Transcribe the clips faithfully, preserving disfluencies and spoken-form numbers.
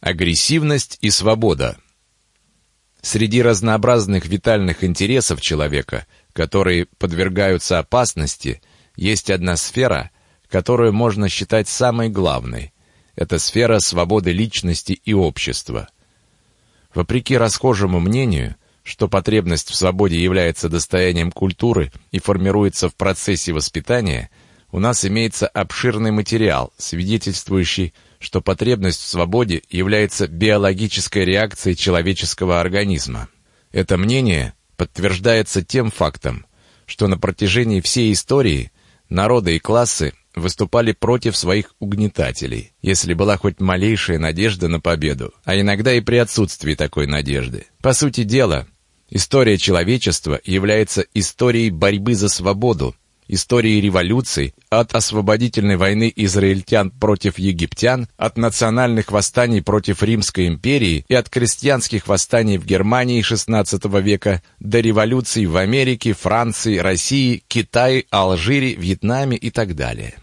Агрессивность и свобода. Среди разнообразных витальных интересов человека, которые подвергаются опасности, есть одна сфера, которую можно считать самой главной. Это сфера свободы личности и общества. Вопреки расхожему мнению, что потребность в свободе является достоянием культуры и формируется в процессе воспитания, у нас имеется обширный материал, свидетельствующий, что потребность в свободе является биологической реакцией человеческого организма. Это мнение подтверждается тем фактом, что на протяжении всей истории народы и классы выступали против своих угнетателей, если была хоть малейшая надежда на победу, а иногда и при отсутствии такой надежды. По сути дела, история человечества является историей борьбы за свободу, историей революций, от освободительной войны израильтян против египтян, от национальных восстаний против Римской империи и от крестьянских восстаний в Германии шестнадцатого века до революций в Америке, Франции, России, Китае, Алжире, Вьетнаме и так далее.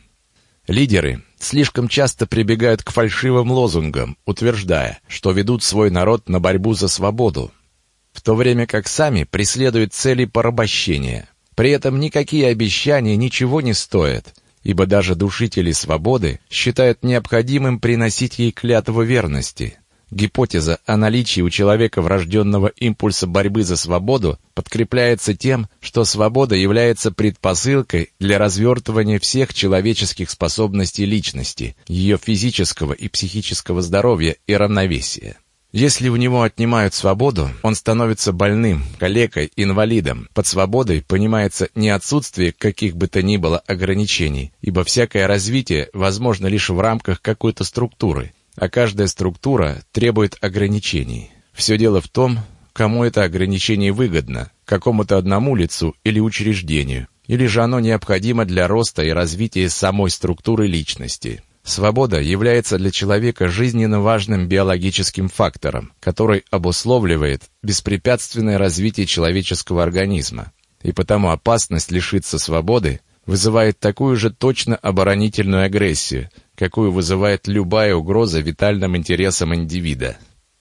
Лидеры слишком часто прибегают к фальшивым лозунгам, утверждая, что ведут свой народ на борьбу за свободу, в то время как сами преследуют цели порабощения. При этом никакие обещания ничего не стоят, ибо даже душители свободы считают необходимым приносить ей клятву верности. Гипотеза о наличии у человека врожденного импульса борьбы за свободу подкрепляется тем, что свобода является предпосылкой для развертывания всех человеческих способностей личности, ее физического и психического здоровья и равновесия. Если у него отнимают свободу, он становится больным, калекой, инвалидом. Под свободой понимается не отсутствие каких бы то ни было ограничений, ибо всякое развитие возможно лишь в рамках какой-то структуры, а каждая структура требует ограничений. Все дело в том, кому это ограничение выгодно, какому-то одному лицу или учреждению, или же оно необходимо для роста и развития самой структуры личности. Свобода является для человека жизненно важным биологическим фактором, который обусловливает беспрепятственное развитие человеческого организма. И потому опасность лишиться свободы вызывает такую же точно оборонительную агрессию, какую вызывает любая угроза витальным интересам индивида.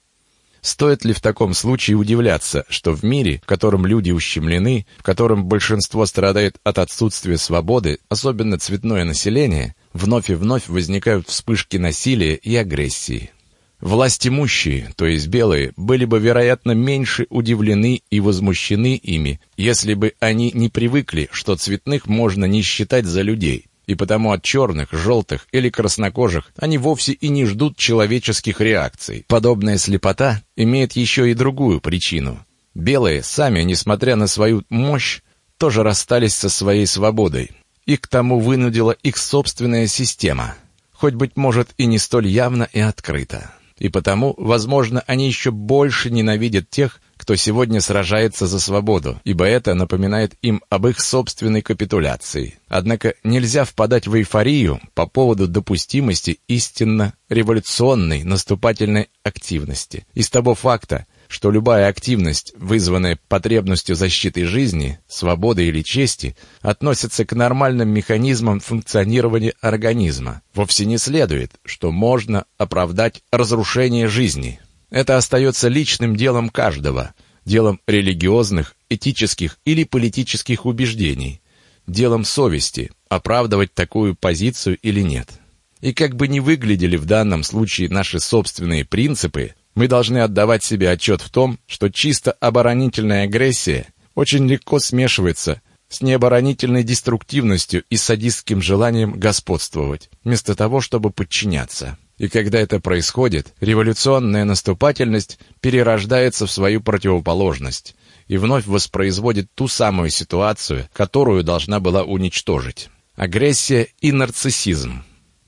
Стоит ли в таком случае удивляться, что в мире, в котором люди ущемлены, в котором большинство страдает от отсутствия свободы, особенно цветное население, вновь и вновь возникают вспышки насилия и агрессии? Власть имущие, то есть белые, были бы, вероятно, меньше удивлены и возмущены ими, если бы они не привыкли, что цветных можно не считать за людей, и потому от черных, желтых или краснокожих они вовсе и не ждут человеческих реакций. Подобная слепота имеет еще и другую причину. Белые сами, несмотря на свою мощь, тоже расстались со своей свободой. Их к тому вынудила их собственная система, хоть, быть может, и не столь явно и открыто. И потому, возможно, они еще больше ненавидят тех, кто сегодня сражается за свободу, ибо это напоминает им об их собственной капитуляции. Однако нельзя впадать в эйфорию по поводу допустимости истинно революционной наступательной активности. Из того факта, что любая активность, вызванная потребностью защиты жизни, свободы или чести, относится к нормальным механизмам функционирования организма, вовсе не следует, что можно оправдать разрушение жизни. Это остается личным делом каждого, делом религиозных, этических или политических убеждений, делом совести, оправдывать такую позицию или нет. И как бы ни выглядели в данном случае наши собственные принципы, мы должны отдавать себе отчет в том, что чисто оборонительная агрессия очень легко смешивается с необоронительной деструктивностью и садистским желанием господствовать, вместо того, чтобы подчиняться. И когда это происходит, революционная наступательность перерождается в свою противоположность и вновь воспроизводит ту самую ситуацию, которую должна была уничтожить. Агрессия и нарциссизм.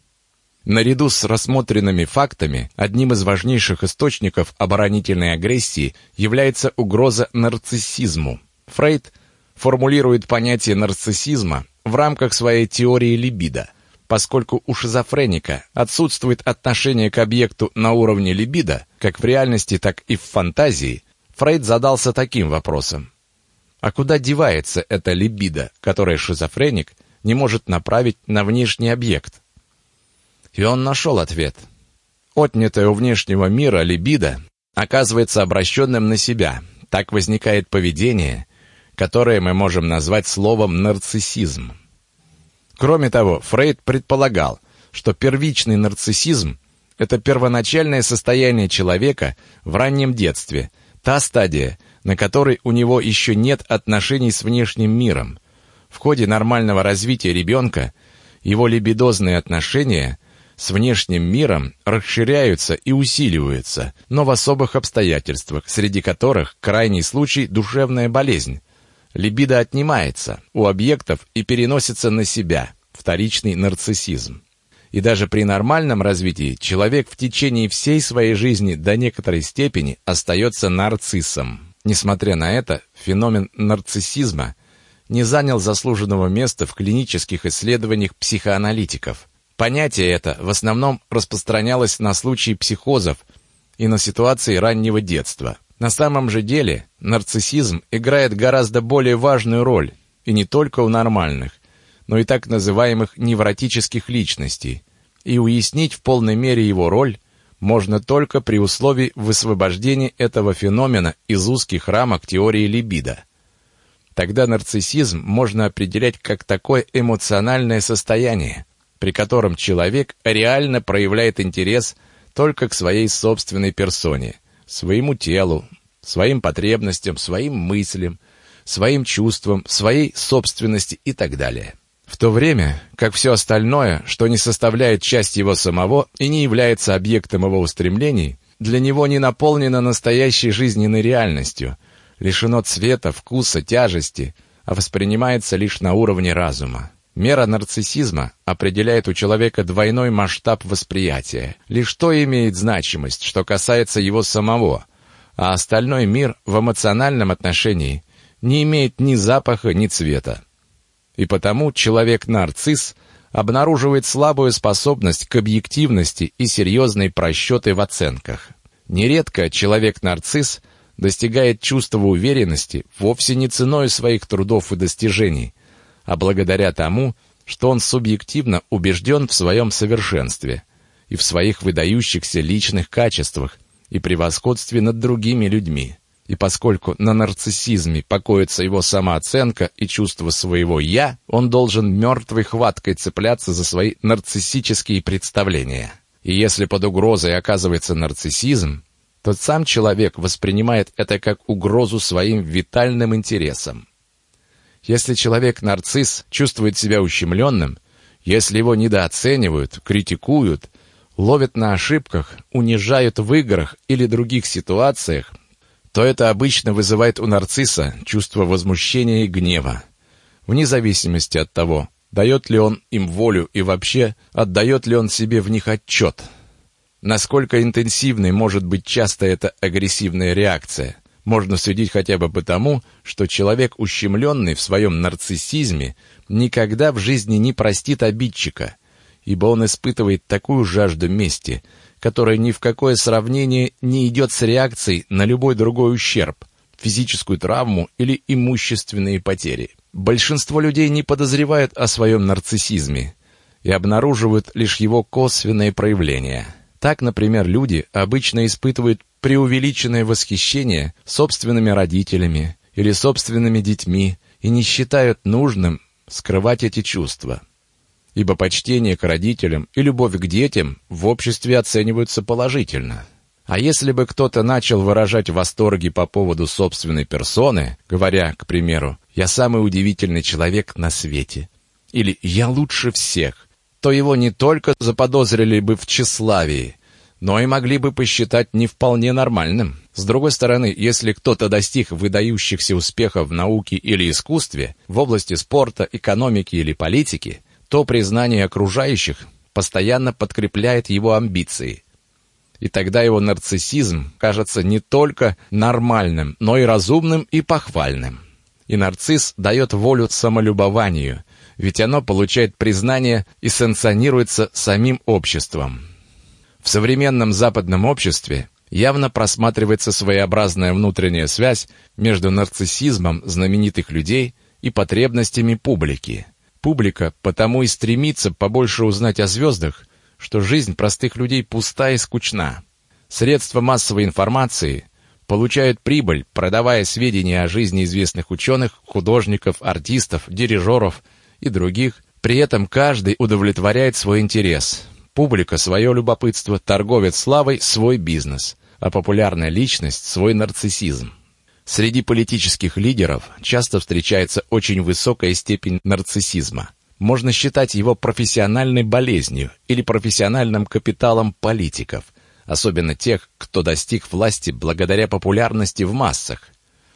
Наряду с рассмотренными фактами, одним из важнейших источников оборонительной агрессии является угроза нарциссизму. Фрейд формулирует понятие нарциссизма в рамках своей теории либидо. Поскольку у шизофреника отсутствует отношение к объекту на уровне либидо, как в реальности, так и в фантазии, Фрейд задался таким вопросом. А куда девается эта либидо, которое шизофреник не может направить на внешний объект? И он нашел ответ. отнятое у внешнего мира либидо оказывается обращенным на себя. Так возникает поведение, которое мы можем назвать словом нарциссизм. Кроме того, Фрейд предполагал, что первичный нарциссизм – это первоначальное состояние человека в раннем детстве, та стадия, на которой у него еще нет отношений с внешним миром. В ходе нормального развития ребенка его либидозные отношения с внешним миром расширяются и усиливаются, но в особых обстоятельствах, среди которых крайний случай – душевная болезнь. Либидо отнимается у объектов и переносится на себя, вторичный нарциссизм. И даже при нормальном развитии человек в течение всей своей жизни до некоторой степени остается нарциссом. Несмотря на это, феномен нарциссизма не занял заслуженного места в клинических исследованиях психоаналитиков. Понятие это в основном распространялось на случаи психозов и на ситуации раннего детства. На самом же деле нарциссизм играет гораздо более важную роль, и не только у нормальных, но и так называемых невротических личностей, и уяснить в полной мере его роль можно только при условии высвобождения этого феномена из узких рамок теории либидо. Тогда нарциссизм можно определять как такое эмоциональное состояние, при котором человек реально проявляет интерес только к своей собственной персоне, своему телу, своим потребностям, своим мыслям, своим чувствам, своей собственности и так далее. В то время, как все остальное, что не составляет часть его самого и не является объектом его устремлений, для него не наполнено настоящей жизненной реальностью, лишено цвета, вкуса, тяжести, а воспринимается лишь на уровне разума. Мера нарциссизма определяет у человека двойной масштаб восприятия. Лишь то имеет значимость, что касается его самого, а остальной мир в эмоциональном отношении не имеет ни запаха, ни цвета. И потому человек-нарцисс обнаруживает слабую способность к объективности и серьезные просчеты в оценках. Нередко человек-нарцисс достигает чувства уверенности вовсе не ценой своих трудов и достижений, а благодаря тому, что он субъективно убежден в своем совершенстве и в своих выдающихся личных качествах и превосходстве над другими людьми. И поскольку на нарциссизме покоится его самооценка и чувство своего «я», он должен мертвой хваткой цепляться за свои нарциссические представления. И если под угрозой оказывается нарциссизм, то сам человек воспринимает это как угрозу своим витальным интересам. Если человек-нарцисс чувствует себя ущемленным, если его недооценивают, критикуют, ловят на ошибках, унижают в играх или других ситуациях, то это обычно вызывает у нарцисса чувство возмущения и гнева, вне зависимости от того, дает ли он им волю и вообще отдает ли он себе в них отчет. Насколько интенсивной может быть часто эта агрессивная реакция, можно судить хотя бы потому, что человек, ущемленный в своем нарциссизме, никогда в жизни не простит обидчика, ибо он испытывает такую жажду мести, которая ни в какое сравнение не идет с реакцией на любой другой ущерб, физическую травму или имущественные потери. Большинство людей не подозревают о своем нарциссизме и обнаруживают лишь его косвенные проявления. Так, например, люди обычно испытывают преувеличенное восхищение собственными родителями или собственными детьми и не считают нужным скрывать эти чувства. Ибо почтение к родителям и любовь к детям в обществе оцениваются положительно. А если бы кто-то начал выражать восторги по поводу собственной персоны, говоря, к примеру, «я самый удивительный человек на свете» или «я лучше всех», то его не только заподозрили бы в тщеславии, но и могли бы посчитать не вполне нормальным. С другой стороны, если кто-то достиг выдающихся успехов в науке или искусстве, в области спорта, экономики или политики, то признание окружающих постоянно подкрепляет его амбиции. И тогда его нарциссизм кажется не только нормальным, но и разумным и похвальным. И нарцисс дает волю самолюбованию, ведь оно получает признание и санкционируется самим обществом. В современном западном обществе явно просматривается своеобразная внутренняя связь между нарциссизмом знаменитых людей и потребностями публики. Публика потому и стремится побольше узнать о звездах, что жизнь простых людей пуста и скучна. Средства массовой информации получают прибыль, продавая сведения о жизни известных ученых, художников, артистов, дирижеров и других. При этом каждый удовлетворяет свой интерес. Публика – свое любопытство, торговец славой – свой бизнес, а популярная личность – свой нарциссизм. Среди политических лидеров часто встречается очень высокая степень нарциссизма. Можно считать его профессиональной болезнью или профессиональным капиталом политиков, особенно тех, кто достиг власти благодаря популярности в массах.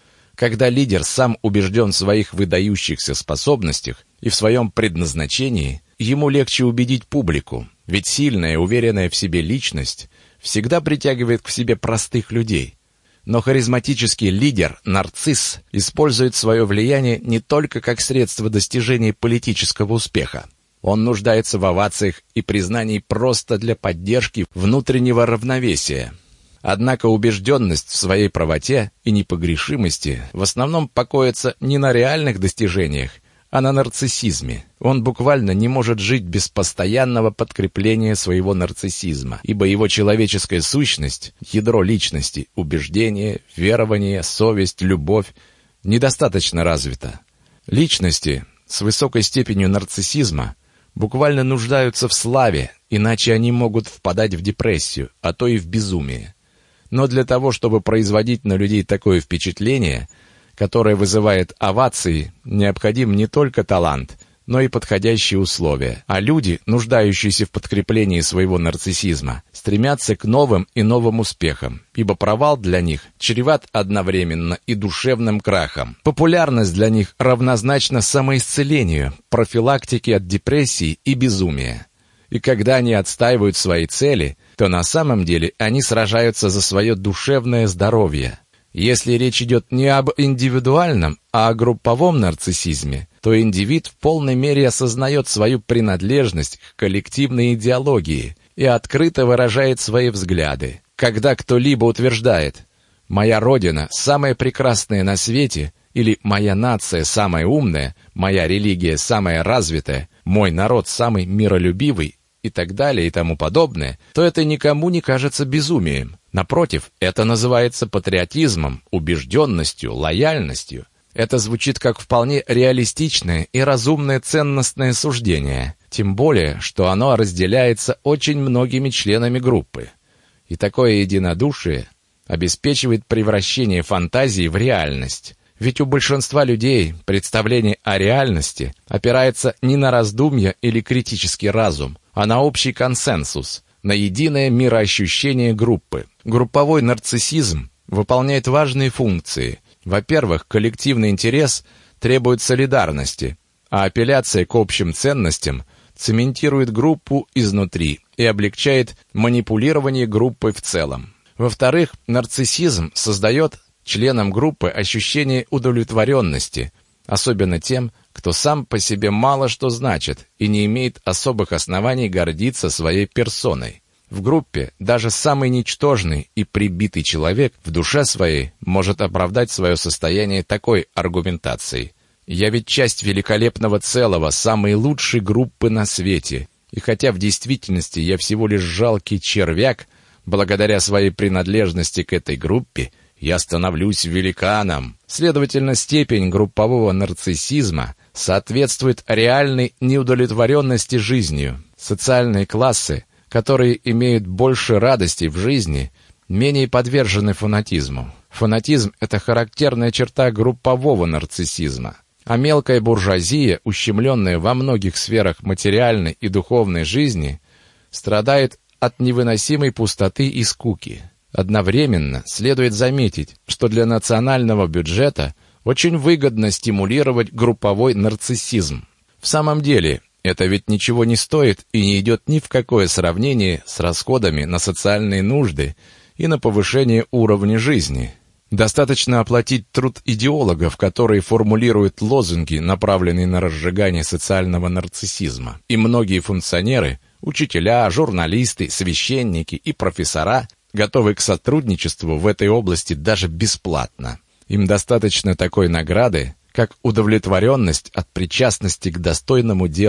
Когда лидер сам убежден в своих выдающихся способностях и в своем предназначении, ему легче убедить публику, ведь сильная, уверенная в себе личность всегда притягивает к себе простых людей. Но харизматический лидер, нарцисс, использует свое влияние не только как средство достижения политического успеха. Он нуждается в овациях и признании просто для поддержки внутреннего равновесия. Однако убежденность в своей правоте и непогрешимости в основном покоится не на реальных достижениях, а на нарциссизме. Он буквально не может жить без постоянного подкрепления своего нарциссизма, ибо его человеческая сущность, ядро личности, убеждения, верования, совесть, любовь недостаточно развита. Личности с высокой степенью нарциссизма буквально нуждаются в славе, иначе они могут впадать в депрессию, а то и в безумие. Но для того, чтобы производить на людей такое впечатление, которое вызывает овации, необходим не только талант, но и подходящие условия. А люди, нуждающиеся в подкреплении своего нарциссизма, стремятся к новым и новым успехам, ибо провал для них чреват одновременно и душевным крахом. Популярность для них равнозначна самоисцелению, профилактике от депрессии и безумия. И когда они отстаивают свои цели, то на самом деле они сражаются за свое душевное здоровье. Если речь идет не об индивидуальном, а о групповом нарциссизме, то индивид в полной мере осознает свою принадлежность к коллективной идеологии и открыто выражает свои взгляды. Когда кто-либо утверждает «моя родина самая прекрасная на свете» или «моя нация самая умная», «моя религия самая развитая», «мой народ самый миролюбивый» и так далее и тому подобное, то это никому не кажется безумием. Напротив, это называется патриотизмом, убежденностью, лояльностью. Это звучит как вполне реалистичное и разумное ценностное суждение, тем более, что оно разделяется очень многими членами группы. И такое единодушие обеспечивает превращение фантазии в реальность. Ведь у большинства людей представление о реальности опирается не на раздумья или критический разум, а на общий консенсус, на единое мироощущение группы. Групповой нарциссизм выполняет важные функции. Во-первых, коллективный интерес требует солидарности, а апелляция к общим ценностям цементирует группу изнутри и облегчает манипулирование группой в целом. Во-вторых, нарциссизм создает членам группы ощущение удовлетворенности, особенно тем, кто сам по себе мало что значит и не имеет особых оснований гордиться своей персоной. В группе даже самый ничтожный и прибитый человек в душе своей может оправдать свое состояние такой аргументацией. «Я ведь часть великолепного целого, самой лучшей группы на свете, и хотя в действительности я всего лишь жалкий червяк, благодаря своей принадлежности к этой группе я становлюсь великаном». Следовательно, степень группового нарциссизма соответствует реальной неудовлетворенности жизнью. Социальные классы, которые имеют больше радости в жизни, менее подвержены фанатизму. Фанатизм – это характерная черта группового нарциссизма. А мелкая буржуазия, ущемленная во многих сферах материальной и духовной жизни, страдает от невыносимой пустоты и скуки. Одновременно следует заметить, что для национального бюджета очень выгодно стимулировать групповой нарциссизм. В самом деле, это ведь ничего не стоит и не идет ни в какое сравнение с расходами на социальные нужды и на повышение уровня жизни. Достаточно оплатить труд идеологов, которые формулируют лозунги, направленные на разжигание социального нарциссизма. И многие функционеры, учителя, журналисты, священники и профессора готовы к сотрудничеству в этой области даже бесплатно. Им достаточно такой награды, как удовлетворенность от причастности к достойному делу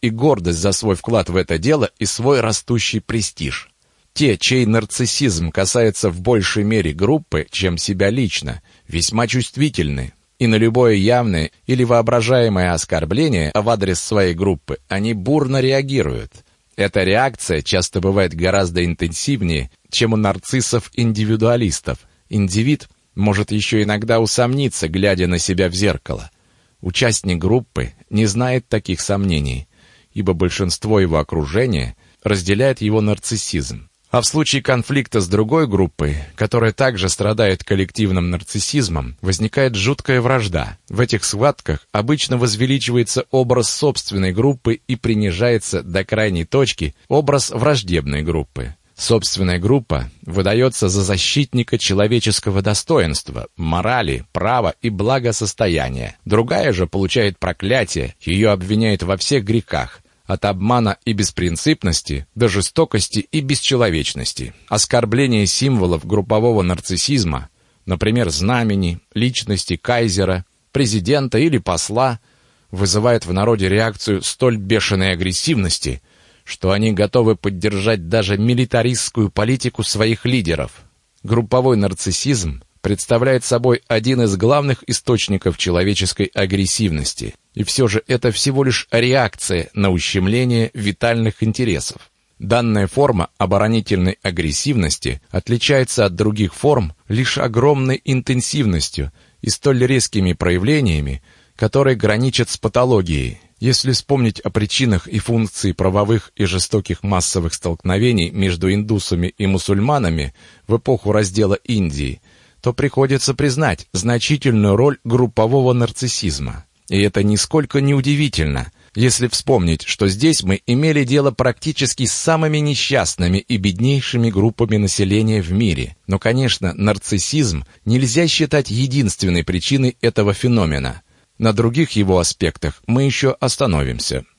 и гордость за свой вклад в это дело и свой растущий престиж. Те, чей нарциссизм касается в большей мере группы, чем себя лично, весьма чувствительны, и на любое явное или воображаемое оскорбление в адрес своей группы они бурно реагируют. Эта реакция часто бывает гораздо интенсивнее, чем у нарциссов-индивидуалистов. Индивид может еще иногда усомниться, глядя на себя в зеркало. Участник группы не знает таких сомнений, ибо большинство его окружения разделяет его нарциссизм. А в случае конфликта с другой группой, которая также страдает коллективным нарциссизмом, возникает жуткая вражда. В этих схватках обычно возвеличивается образ собственной группы и принижается до крайней точки образ враждебной группы. Собственная группа выдается за защитника человеческого достоинства, морали, права и благосостояния. Другая же получает проклятие, ее обвиняют во всех грехах, от обмана и беспринципности до жестокости и бесчеловечности. Оскорбление символов группового нарциссизма, например, знамени, личности кайзера, президента или посла, вызывает в народе реакцию столь бешеной агрессивности, что они готовы поддержать даже милитаристскую политику своих лидеров. Групповой нарциссизм представляет собой один из главных источников человеческой агрессивности. И все же это всего лишь реакция на ущемление витальных интересов. Данная форма оборонительной агрессивности отличается от других форм лишь огромной интенсивностью и столь резкими проявлениями, которые граничат с патологией. Если вспомнить о причинах и функции правовых и жестоких массовых столкновений между индусами и мусульманами в эпоху раздела Индии, то приходится признать значительную роль группового нарциссизма. И это нисколько не удивительно, если вспомнить, что здесь мы имели дело практически с самыми несчастными и беднейшими группами населения в мире. Но, конечно, нарциссизм нельзя считать единственной причиной этого феномена. На других его аспектах мы еще остановимся.